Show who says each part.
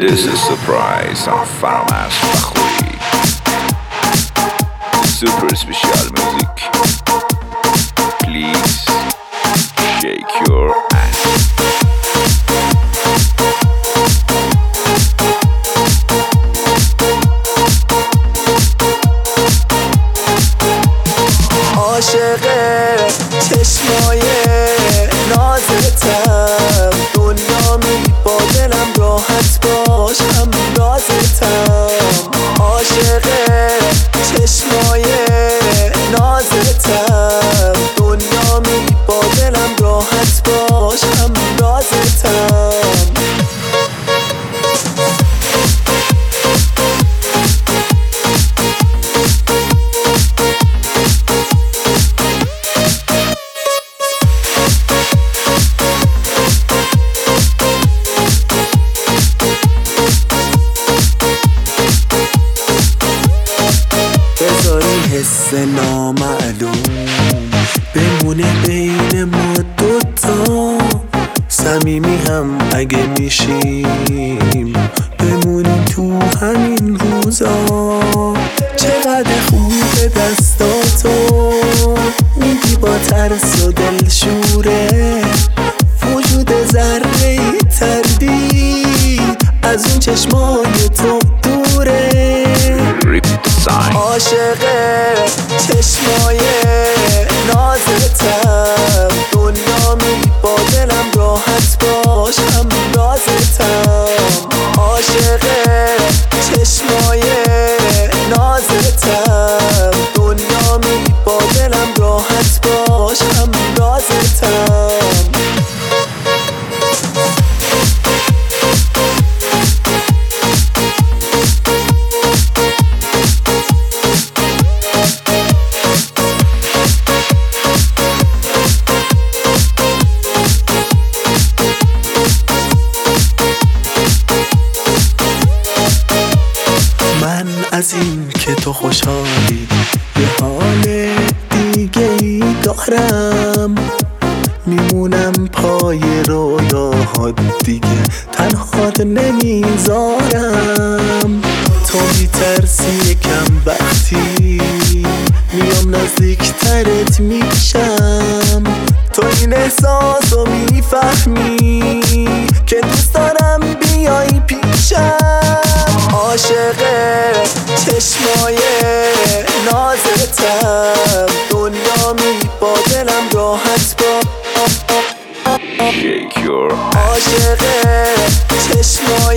Speaker 1: This is surprise on Farmers Fakhoury. Super special music. Please shake your ass.
Speaker 2: عاشق چشمای نازتم، دنیا می با دلم راحت باش هم رازتم. عاشق چشمای نازتم، دنیا می با دلم راحت باش هم رازتم. حس نامعلوم بمونه بین ما دوتا، صمیمی هم اگه میشیم بمونیم تو همین روزا. چقدر خوبه دستاتو میگی با ترس و دلشوره، وجود ذره تردید از اون چشمای تو دوره. عاشق چشمای نازتم، دنیا می با دلم راحت باش هم رازتم. عاشق چشمای نازتم، دنیا می با دلم راحت باش هم رازتم. از این که تو خوشحالی یه حال دیگه ای دارم، میمونم پای رویاهات دیگه تنهات نمیذارم. تو میترسی یکم وقتی میام نزدیکترت میشم، تو این احساسو میفهمی که دوست دارم بیای پیشم. عاشق چشمای نازتم، دنیا می با دلم راحت با. عاشق چشمای